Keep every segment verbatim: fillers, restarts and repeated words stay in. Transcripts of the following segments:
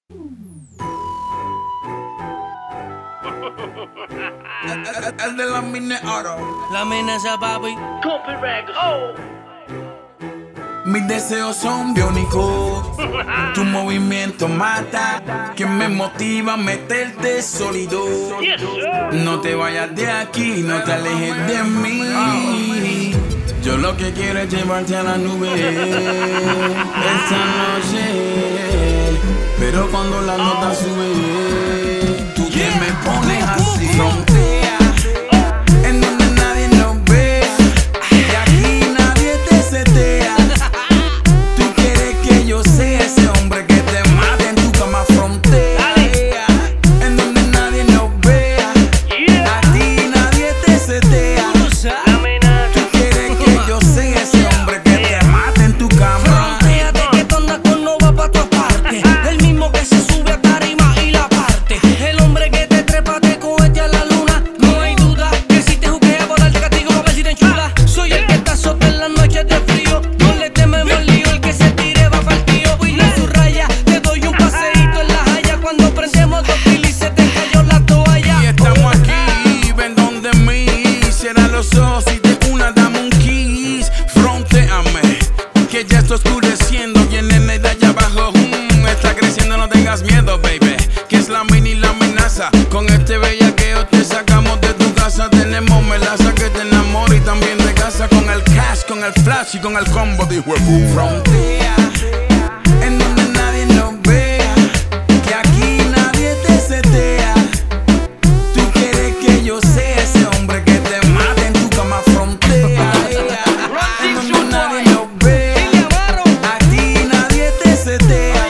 El, el, el de la mini oro. La amenaza, papi. Copyright. Oh. Mis deseos son biónicos. Tu movimiento mata, que me motiva a meterte sólido. Yes, sir. No te vayas de aquí, no te alejes de mí. Yo lo que quiero es llevarte a la nube esta noche. Pero cuando la nota sube, tú que me pones así. Frontea, en donde nadie nos ve, y aquí nadie te setea. Tú quieres que yo sea ese hombre que te mate en tu cama. Frontea, en donde nadie nos vea, a ti nadie te setea. Tú quieres que yo sea ese hombre que te mate en tu cama. Frontéate que tú andas con Nova pa' tu parte. El mismo que se sube a tarima y la parte. El hombre que te trepa, te cohete a la luna. No hay duda que si te juquea por darte castigo pa' ver si te enchula. Soy el que está sota en las noches de frío. No le tememos lío, el que se tire va pa'l tío. Y en su raya, te doy un paseíto en la jaya. Cuando prendemos dos pilis se te cayó la toalla. Y estamos aquí, ven donde mí. Cierra los ojos y de una dame un kiss. Frontéame, que ya está oscureciendo. Y el nene de allá abajo mm, está creciendo. No tengas miedo, baby, que es la mini la amenaza. Con este bellaqueo te sacamos de tu casa. Tenemos melaza que te enamora y también de casa. Con el cash, con el flash y con el combo de huevo. Frontea, en donde nadie nos vea, que aquí nadie te setea. Tú quieres que yo sea ese hombre que te mate en tu cama. Frontea, en donde nadie nos vea, a ti nadie te setea.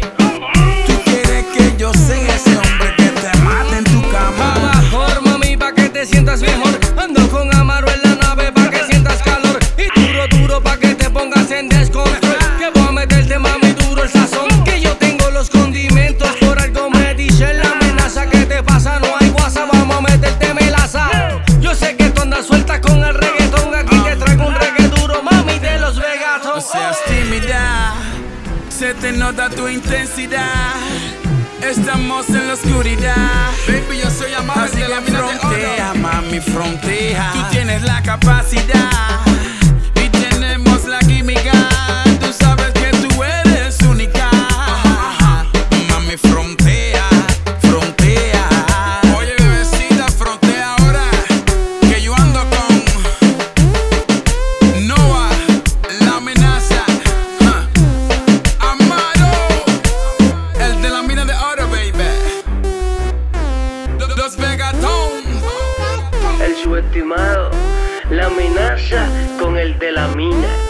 Tú quieres que yo sea ese hombre que te mate en tu cama. Mejor, mami, pa' que te sientas mejor. Ando con Amaro en la nave pa' que sientas calor. Y duro, duro pa' que te pongas en descontrol. Que voy a meterte, mami, duro el sazón. Que yo tengo los condimentos, por algo me dice la amenaza. Que te pasa, no hay guasa, vamos a meterte melaza. Yo sé que tú andas suelta con el reggaetón. Aquí te traigo un reggae duro, mami, de los No Vegas. seas tímida, se te nota tu intensidad. Estamos en la oscuridad, baby, yo soy amable. Así que frontea, mami, frontea. Tú tienes la capacidad y tenemos la química. Tú sabes que tú eres única. Mami, frontea, frontea. Oye, bebecita, frontea ahora, que yo ando con Nova, la amenaza. Huh. Amaro, el de la mina de oro, baby. Los Vegatón. El subestimado. La amenaza con el de la mina.